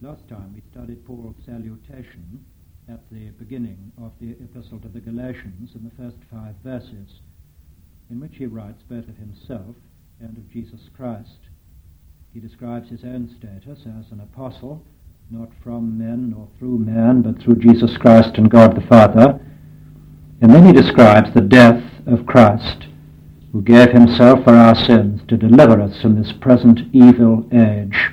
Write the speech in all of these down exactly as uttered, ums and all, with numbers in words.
Last time we studied Paul's salutation at the beginning of the Epistle to the Galatians in the first five verses, in which he writes both of himself and of Jesus Christ. He describes his own status as an apostle, not from men nor through man, but through Jesus Christ and God the Father. And then he describes the death of Christ, who gave himself for our sins to deliver us from this present evil age.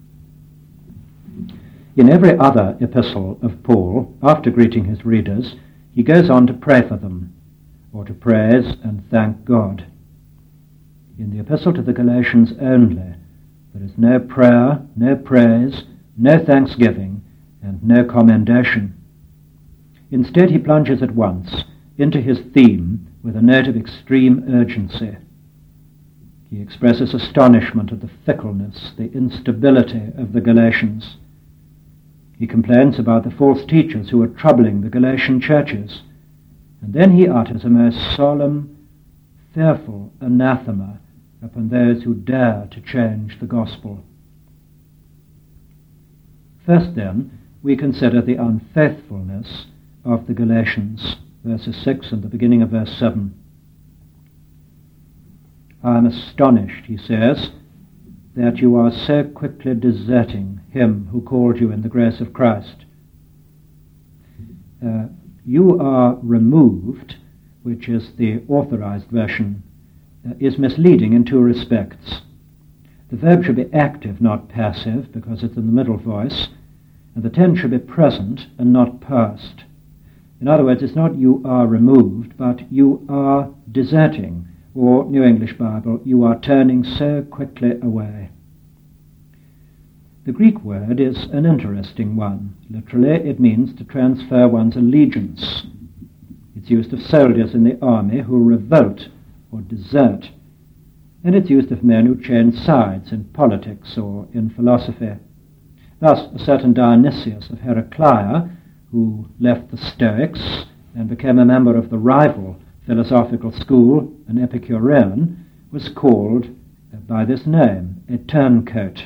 In every other epistle of Paul, after greeting his readers, he goes on to pray for them, or to praise and thank God. In the Epistle to the Galatians only, there is no prayer, no praise, no thanksgiving, and no commendation. Instead, he plunges at once into his theme with a note of extreme urgency. He expresses astonishment at the fickleness, the instability of the Galatians. He complains about the false teachers who are troubling the Galatian churches, and then he utters a most solemn, fearful anathema upon those who dare to change the gospel. First, then, we consider the unfaithfulness of the Galatians, verses six and the beginning of verse seven. I am astonished, he says, that you are so quickly deserting him who called you in the grace of Christ. Uh, you are removed, which is the authorized version, uh, is misleading in two respects. The verb should be active, not passive, because it's in the middle voice, and the tense should be present and not past. In other words, it's not you are removed, but you are deserting, or New English Bible, you are turning so quickly away. The Greek word is an interesting one. Literally, it means to transfer one's allegiance. It's used of soldiers in the army who revolt or desert, and it's used of men who change sides in politics or in philosophy. Thus, a certain Dionysius of Heraclea, who left the Stoics and became a member of the rival philosophical school, an Epicurean, was called by this name, a turncoat.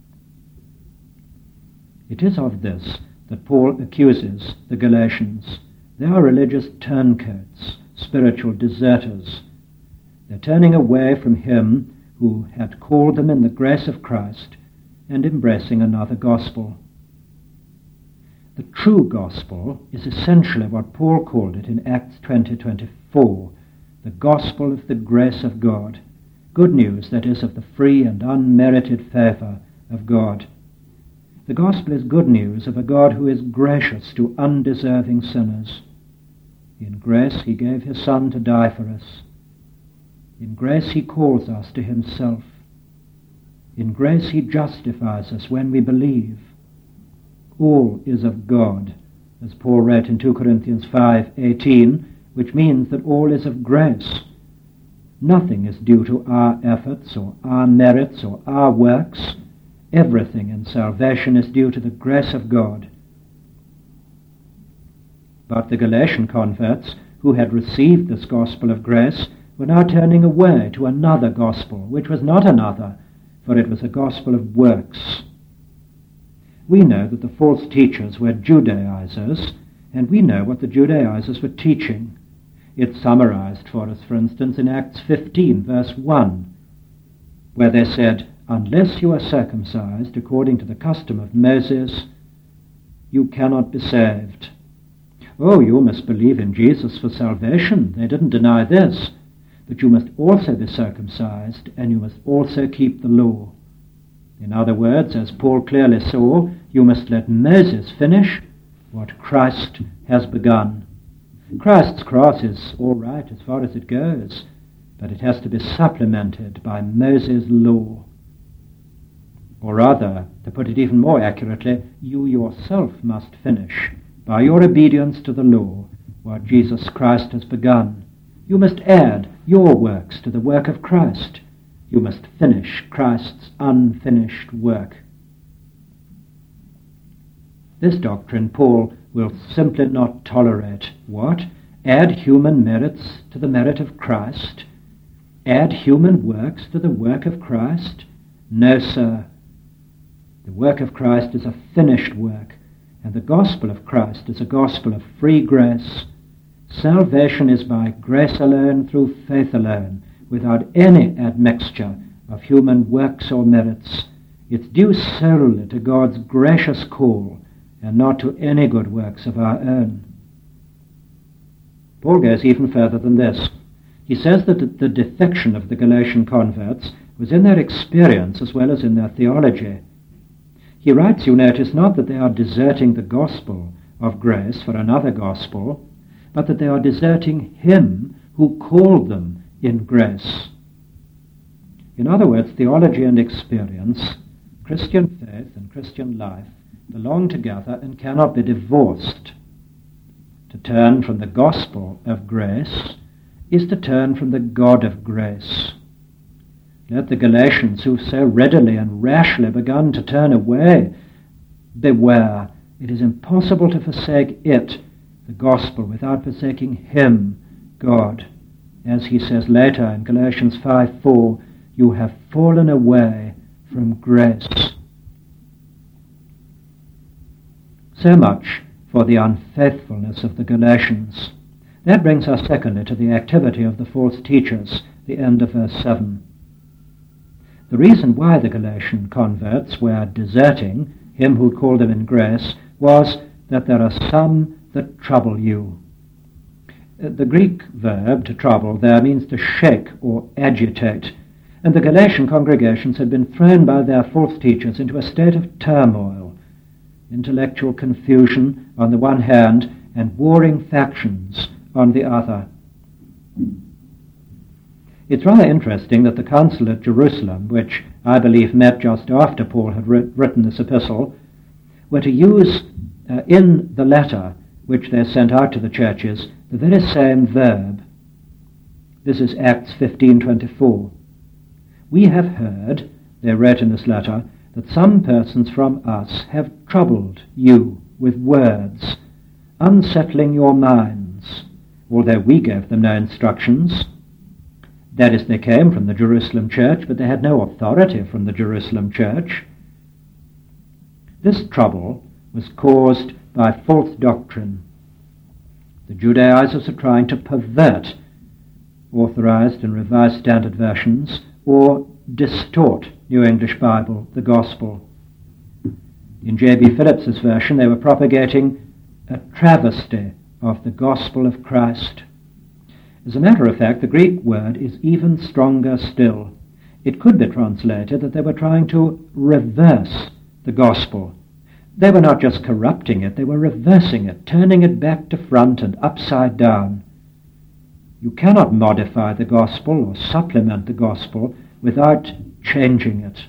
It is of this that Paul accuses the Galatians. They are religious turncoats, spiritual deserters. They're turning away from him who had called them in the grace of Christ and embracing another gospel. The true gospel is essentially what Paul called it in Acts twenty twenty-four, the gospel of the grace of God, good news, that is, of the free and unmerited favor of God. The gospel is good news of a God who is gracious to undeserving sinners. In grace he gave his Son to die for us. In grace he calls us to himself. In grace he justifies us when we believe. All is of God, as Paul wrote in two Corinthians five eighteen, which means that all is of grace. Nothing is due to our efforts or our merits or our works. Everything in salvation is due to the grace of God. But the Galatian converts, who had received this gospel of grace, were now turning away to another gospel, which was not another, for it was a gospel of works. We know that the false teachers were Judaizers, and we know what the Judaizers were teaching. It's summarized for us, for instance, in Acts fifteen, verse one, where they said, unless you are circumcised according to the custom of Moses, you cannot be saved. Oh, you must believe in Jesus for salvation. They didn't deny this. But you must also be circumcised, and you must also keep the law. In other words, as Paul clearly saw, you must let Moses finish what Christ has begun. Christ's cross is all right as far as it goes, but it has to be supplemented by Moses' law. Or rather, to put it even more accurately, you yourself must finish, by your obedience to the law, what Jesus Christ has begun. You must add your works to the work of Christ. You must finish Christ's unfinished work. This doctrine Paul will simply not tolerate. What? Add human merits to the merit of Christ? Add human works to the work of Christ? No, sir. The work of Christ is a finished work, and the gospel of Christ is a gospel of free grace. Salvation is by grace alone, through faith alone, without any admixture of human works or merits. It's due solely to God's gracious call, and not to any good works of our own. Paul goes even further than this. He says that the defection of the Galatian converts was in their experience as well as in their theology. He writes, you notice, not that they are deserting the gospel of grace for another gospel, but that they are deserting him who called them in grace. In other words, theology and experience, Christian faith and Christian life, belong together and cannot be divorced. To turn from the gospel of grace is to turn from the God of grace. Let the Galatians, who so readily and rashly begun to turn away, beware. It is impossible to forsake it, the gospel, without forsaking him, God. As he says later in Galatians five four, you have fallen away from grace. So much for the unfaithfulness of the Galatians. That brings us secondly to the activity of the false teachers, the end of verse seven. The reason why the Galatian converts were deserting him who called them in grace was that there are some that trouble you. The Greek verb to trouble there means to shake or agitate, and the Galatian congregations had been thrown by their false teachers into a state of turmoil, intellectual confusion on the one hand and warring factions on the other. It's rather interesting that the council at Jerusalem, which I believe met just after Paul had writ- written this epistle, were to use uh, in the letter which they sent out to the churches the very same verb. This is Acts fifteen twenty-four. We have heard, they wrote in this letter, that some persons from us have troubled you with words, unsettling your minds, although we gave them no instructions. That is, they came from the Jerusalem church, but they had no authority from the Jerusalem church. This trouble was caused by false doctrine. The Judaizers are trying to pervert Authorized and Revised Standard Versions, or distort New English Bible, the Gospel. In J B Phillips's version, they were propagating a travesty of the Gospel of Christ. As a matter of fact, the Greek word is even stronger still. It could be translated that they were trying to reverse the Gospel. They were not just corrupting it, they were reversing it, turning it back to front and upside down. You cannot modify the Gospel or supplement the Gospel without changing it.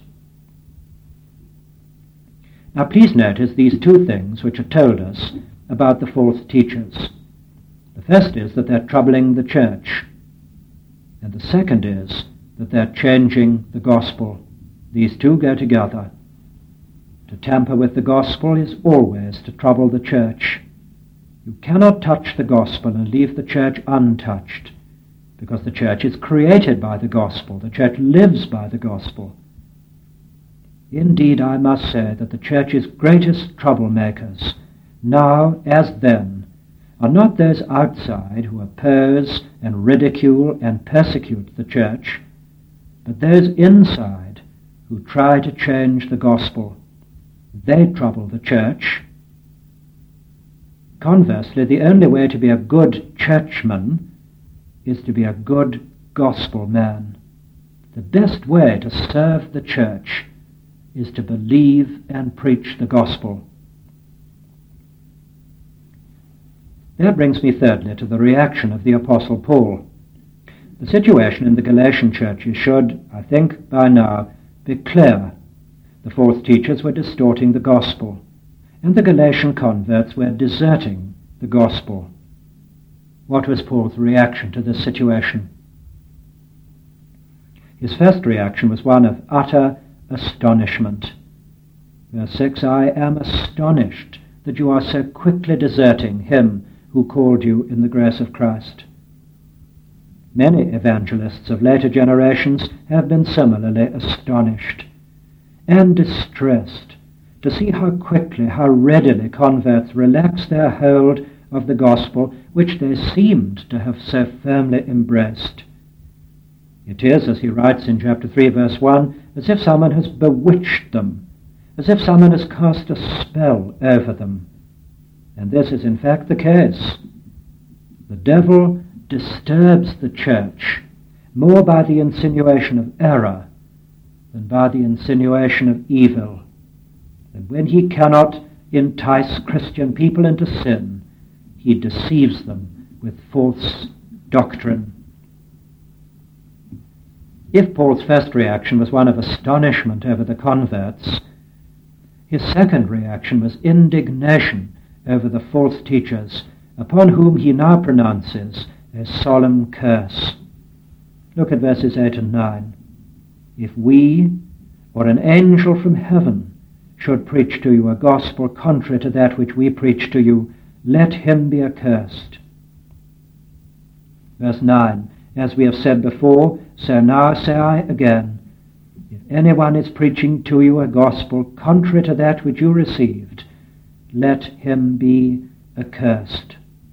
Now please notice these two things which are told us about the false teachers. The first is that they're troubling the church, and the second is that they're changing the gospel. These two go together. To tamper with the gospel is always to trouble the church. You cannot touch the gospel and leave the church untouched, because the church is created by the gospel. The church lives by the gospel. Indeed, I must say that the church's greatest troublemakers, now as then, are not those outside who oppose and ridicule and persecute the church, but those inside who try to change the gospel. They trouble the church. Conversely, the only way to be a good churchman is to be a good gospel man. The best way to serve the church is to believe and preach the gospel. That brings me thirdly to the reaction of the Apostle Paul. The situation in the Galatian churches should, I think, by now be clear. The false teachers were distorting the gospel, and the Galatian converts were deserting the gospel. What was Paul's reaction to this situation? His first reaction was one of utter astonishment. Verse six, I am astonished that you are so quickly deserting him who called you in the grace of Christ. Many evangelists of later generations have been similarly astonished and distressed to see how quickly, how readily converts relax their hold of the gospel which they seemed to have so firmly embraced. It is, as he writes in chapter three, verse one, as if someone has bewitched them, as if someone has cast a spell over them. And this is in fact the case. The devil disturbs the church more by the insinuation of error than by the insinuation of evil. And when he cannot entice Christian people into sin, he deceives them with false doctrine. If Paul's first reaction was one of astonishment over the converts, his second reaction was indignation over the false teachers, upon whom he now pronounces a solemn curse. Look at verses eight and nine. If we, or an angel from heaven, should preach to you a gospel contrary to that which we preach to you, let him be accursed. Verse nine. As we have said before, so now say I again, if anyone is preaching to you a gospel contrary to that which you received, let him be accursed.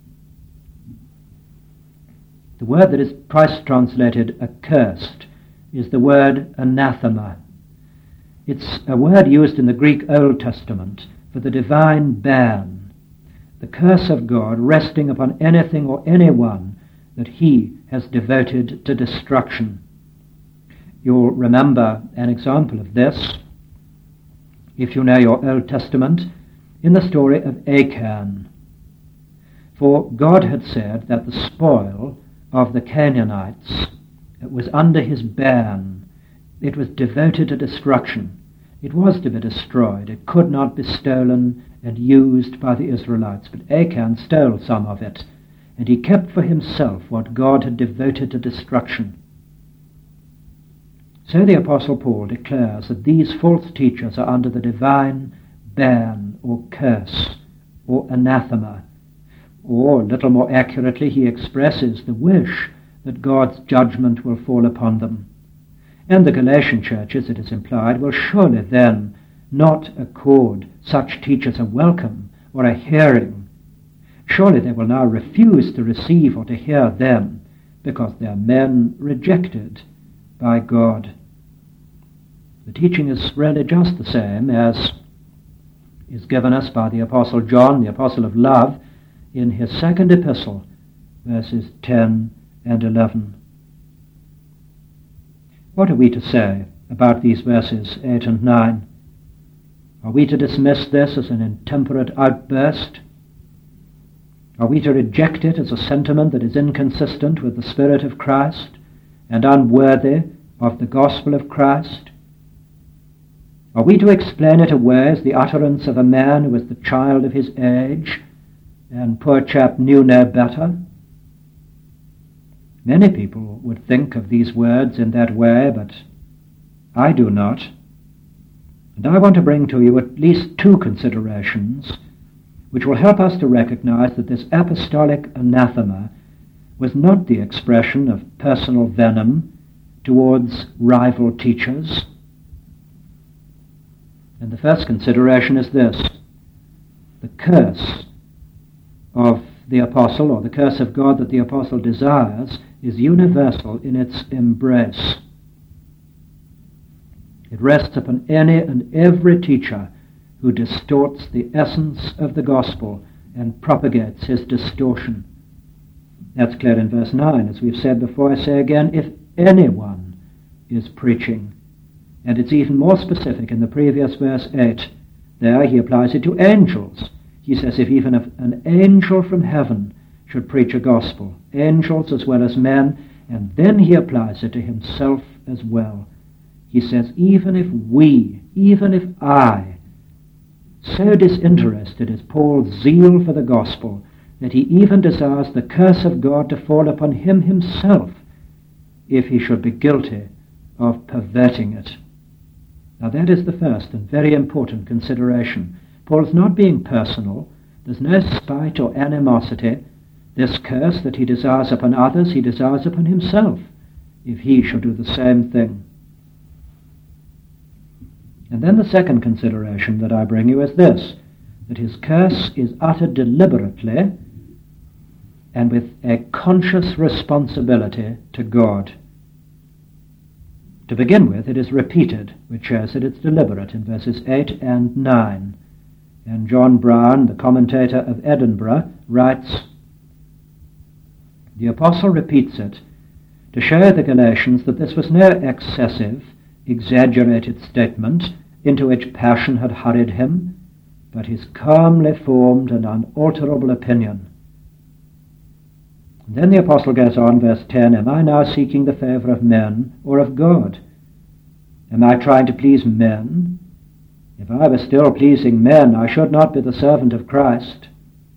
The word that is twice translated accursed is the word anathema. It's a word used in the Greek Old Testament for the divine ban, the curse of God resting upon anything or anyone that he has devoted to destruction. You'll remember an example of this, if you know your Old Testament, in the story of Achan. For God had said that the spoil of the Canaanites was under his ban. It was devoted to destruction. It was to be destroyed. It could not be stolen and used by the Israelites. But Achan stole some of it, and he kept for himself what God had devoted to destruction. So the Apostle Paul declares that these false teachers are under the divine ban or curse or anathema, or, little more accurately, he expresses the wish that God's judgment will fall upon them. And the Galatian churches, it is implied, will surely then not accord such teachers a welcome or a hearing. Surely they will now refuse to receive or to hear them, because they are men rejected by God. The teaching is really just the same as is given us by the Apostle John, the Apostle of Love, in his second epistle, verses ten and eleven. What are we to say about these verses eight and nine? Are we to dismiss this as an intemperate outburst? Are we to reject it as a sentiment that is inconsistent with the Spirit of Christ and unworthy of the gospel of Christ? Are we to explain it away as the utterance of a man who was the child of his age, and poor chap knew no better? Many people would think of these words in that way, but I do not. And I want to bring to you at least two considerations which will help us to recognize that this apostolic anathema was not the expression of personal venom towards rival teachers. And the first consideration is this: the curse of the apostle, or the curse of God that the apostle desires, is universal in its embrace. It rests upon any and every teacher who distorts the essence of the gospel and propagates his distortion. That's clear in verse nine. As we've said before, I say again, if anyone is preaching. And it's even more specific in the previous verse eight. There he applies it to angels. He says if even if an angel from heaven should preach a gospel, angels as well as men, and then he applies it to himself as well. He says even if we, even if I, so disinterested is Paul's zeal for the gospel that he even desires the curse of God to fall upon him himself if he should be guilty of perverting it. Now that is the first and very important consideration. Paul's not being personal. There's no spite or animosity. This curse that he desires upon others, he desires upon himself, if he shall do the same thing. And then the second consideration that I bring you is this, that his curse is uttered deliberately and with a conscious responsibility to God. To begin with, it is repeated, which shows that it's deliberate in verses eight and nine. And John Brown, the commentator of Edinburgh, writes, "The apostle repeats it to show the Galatians that this was no excessive, exaggerated statement into which passion had hurried him, but his calmly formed and unalterable opinion." And then the apostle goes on, verse ten, "Am I now seeking the favor of men or of God? Am I trying to please men? If I were still pleasing men, I should not be the servant of Christ."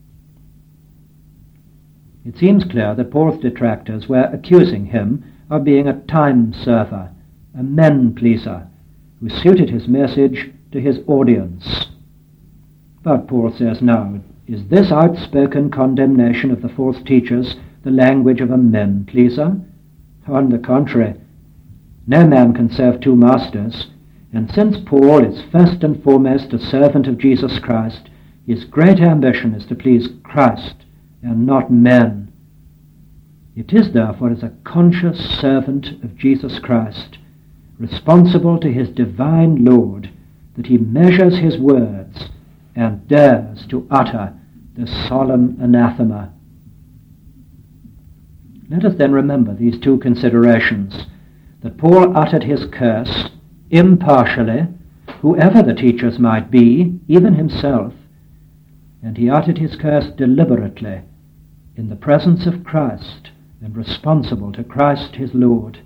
It seems clear that Paul's detractors were accusing him of being a time server, a men-pleaser, who suited his message to his audience. But Paul says, no, is this outspoken condemnation of the false teachers the language of a men-pleaser? On the contrary, no man can serve two masters, and since Paul is first and foremost a servant of Jesus Christ, his great ambition is to please Christ and not men. It is therefore as a conscious servant of Jesus Christ, responsible to his divine Lord, that he measures his words and dares to utter the solemn anathema. Let us then remember these two considerations, that Paul uttered his curse impartially, whoever the teachers might be, even himself, and he uttered his curse deliberately in the presence of Christ and responsible to Christ his Lord.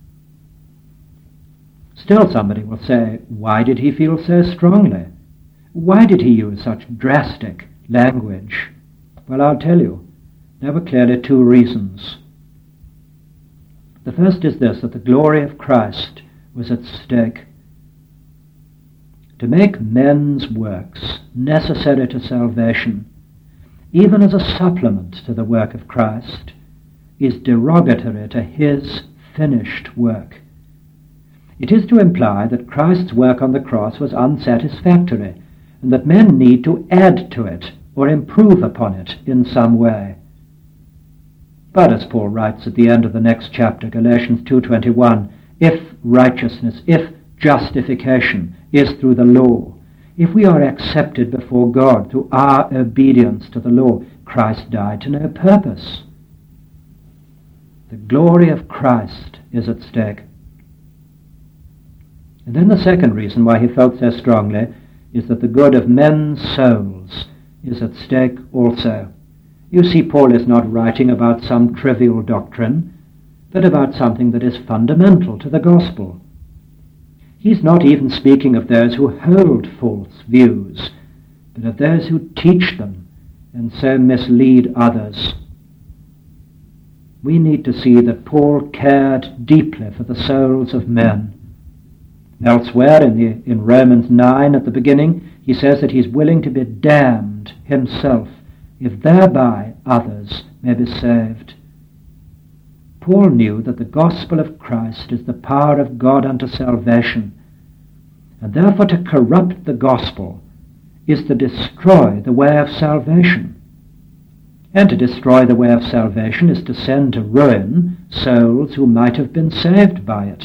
Still somebody will say, why did he feel so strongly? Why did he use such drastic language? Well, I'll tell you, there were clearly two reasons. The first is this, that the glory of Christ was at stake. To make men's works necessary to salvation, even as a supplement to the work of Christ, is derogatory to his finished work. It is to imply that Christ's work on the cross was unsatisfactory, and that men need to add to it or improve upon it in some way. But as Paul writes at the end of the next chapter, Galatians two twenty-one, if righteousness, if justification is through the law, if we are accepted before God through our obedience to the law, Christ died to no purpose. The glory of Christ is at stake. And then the second reason why he felt so strongly is that the good of men's souls is at stake also. You see, Paul is not writing about some trivial doctrine, but about something that is fundamental to the gospel. He's not even speaking of those who hold false views, but of those who teach them and so mislead others. We need to see that Paul cared deeply for the souls of men. Elsewhere in, the, in Romans nine at the beginning, he says that he's willing to be damned himself, if thereby others may be saved. Paul knew that the gospel of Christ is the power of God unto salvation, and therefore to corrupt the gospel is to destroy the way of salvation. And to destroy the way of salvation is to send to ruin souls who might have been saved by it.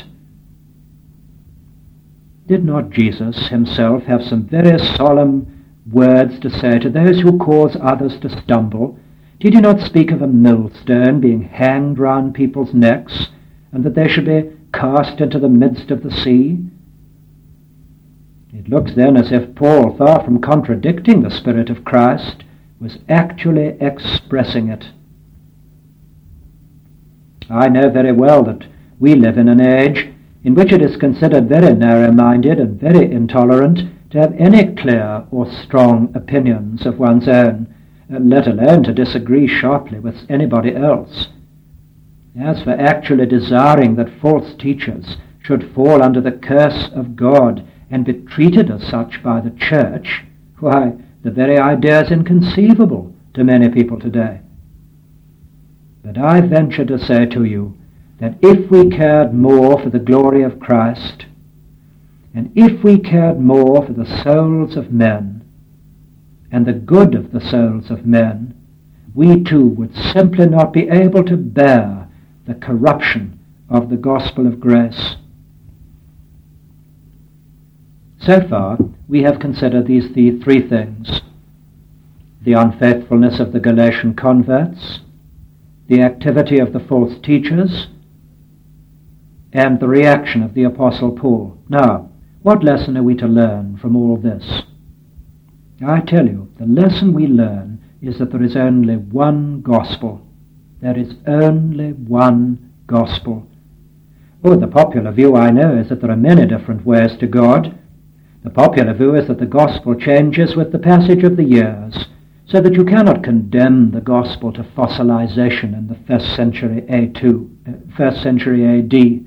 Did not Jesus himself have some very solemn words to say to those who cause others to stumble? Did he not speak of a millstone being hanged round people's necks, and that they should be cast into the midst of the sea? It looks then as if Paul, far from contradicting the Spirit of Christ, was actually expressing it. I know very well that we live in an age in which it is considered very narrow-minded and very intolerant to have any clear or strong opinions of one's own, let alone to disagree sharply with anybody else. As for actually desiring that false teachers should fall under the curse of God and be treated as such by the church, why, the very idea is inconceivable to many people today. But I venture to say to you that if we cared more for the glory of Christ, And if we cared more for the souls of men and the good of the souls of men, we too would simply not be able to bear the corruption of the gospel of grace. So far, we have considered these the three things: the unfaithfulness of the Galatian converts, the activity of the false teachers, and the reaction of the Apostle Paul. Now, what lesson are we to learn from all this? I tell you, the lesson we learn is that there is only one gospel. There is only one gospel. Oh, the popular view, I know, is that there are many different ways to God. The popular view is that the gospel changes with the passage of the years, so that you cannot condemn the gospel to fossilization in the first century A two, uh, first century A D.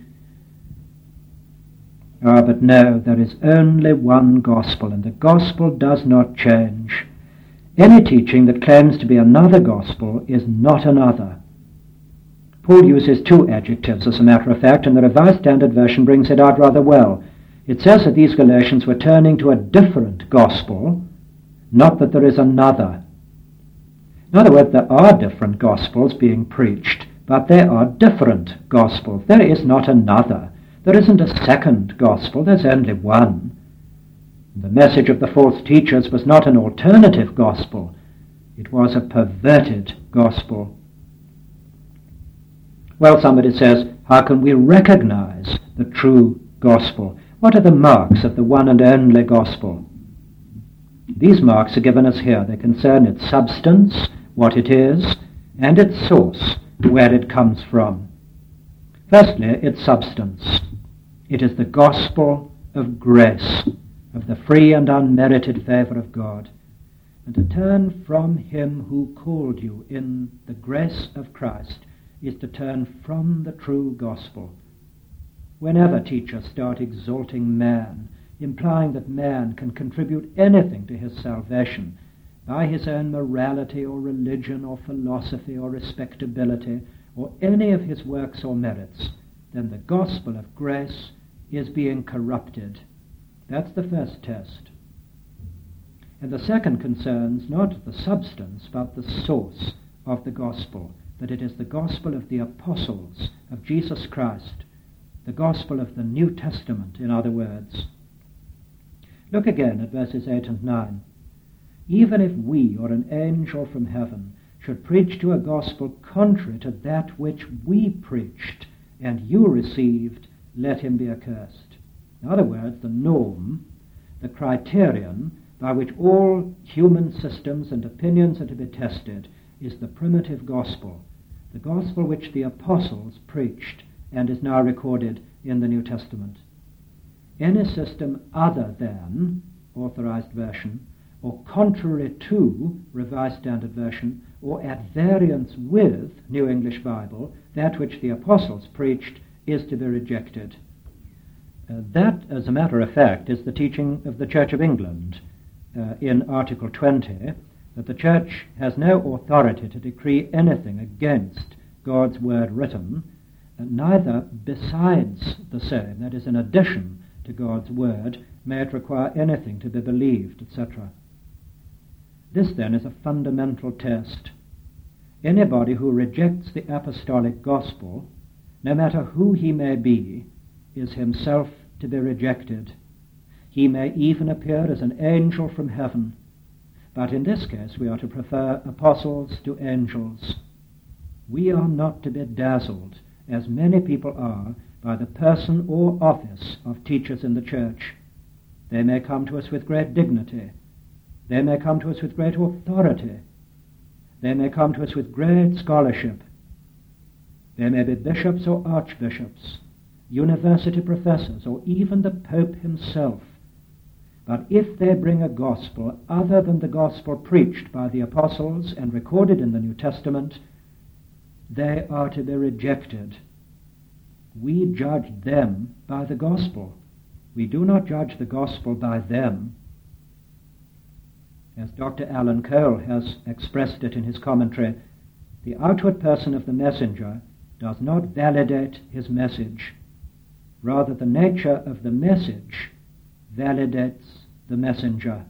Ah, but no, there is only one gospel, and the gospel does not change. Any teaching that claims to be another gospel is not another. Paul uses two adjectives, as a matter of fact, and the Revised Standard Version brings it out rather well. It says that these Galatians were turning to a different gospel, not that there is another. In other words, there are different gospels being preached, but there are different gospels. There is not another. There isn't a second gospel, there's only one. The message of the false teachers was not an alternative gospel, it was a perverted gospel. Well, somebody says, how can we recognize the true gospel? What are the marks of the one and only gospel? These marks are given us here. They concern its substance, what it is, and its source, where it comes from. Firstly, its substance. It is the gospel of grace, of the free and unmerited favor of God. And to turn from him who called you in the grace of Christ is to turn from the true gospel. Whenever teachers start exalting man, implying that man can contribute anything to his salvation by his own morality or religion or philosophy or respectability or any of his works or merits, then the gospel of grace is being corrupted. That's the first test. And the second concerns not the substance, but the source of the gospel, that it is the gospel of the apostles of Jesus Christ, the gospel of the New Testament, in other words. Look again at verses eight and nine. Even if we or an angel from heaven should preach to a gospel contrary to that which we preached, and you received, let him be accursed. In other words, the norm, the criterion by which all human systems and opinions are to be tested is the primitive gospel, the gospel which the apostles preached and is now recorded in the New Testament. Any system other than Authorized Version, or contrary to Revised Standard Version, or at variance with New English Bible, that which the apostles preached, is to be rejected. Uh, that, as a matter of fact, is the teaching of the Church of England uh, in Article twenty, that the Church has no authority to decree anything against God's word written, and neither besides the same, that is, in addition to God's word, may it require anything to be believed, et cetera. This, then, is a fundamental test. Anybody who rejects the apostolic gospel, no matter who he may be, is himself to be rejected. He may even appear as an angel from heaven, but in this case we are to prefer apostles to angels. We are not to be dazzled, as many people are, by the person or office of teachers in the church. They may come to us with great dignity. They may come to us with great authority. They may come to us with great scholarship. They may be bishops or archbishops, university professors, or even the Pope himself. But if they bring a gospel other than the gospel preached by the apostles and recorded in the New Testament, they are to be rejected. We judge them by the gospel. We do not judge the gospel by them. As Doctor Alan Cole has expressed it in his commentary, the outward person of the messenger does not validate his message. Rather, the nature of the message validates the messenger.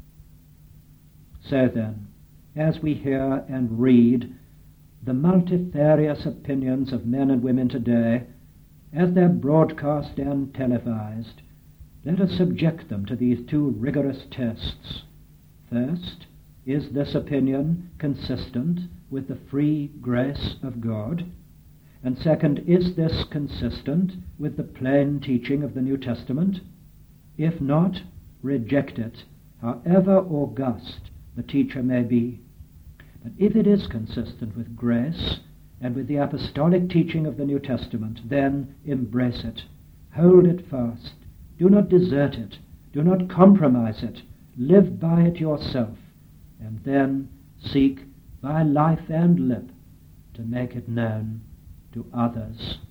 So then, as we hear and read the multifarious opinions of men and women today, as they're broadcast and televised, let us subject them to these two rigorous tests. First, is this opinion consistent with the free grace of God? And second, is this consistent with the plain teaching of the New Testament? If not, reject it, however august the teacher may be. But if it is consistent with grace and with the apostolic teaching of the New Testament, then embrace it. Hold it fast. Do not desert it. Do not compromise it. Live by it yourself, and then seek by life and lip to make it known to others.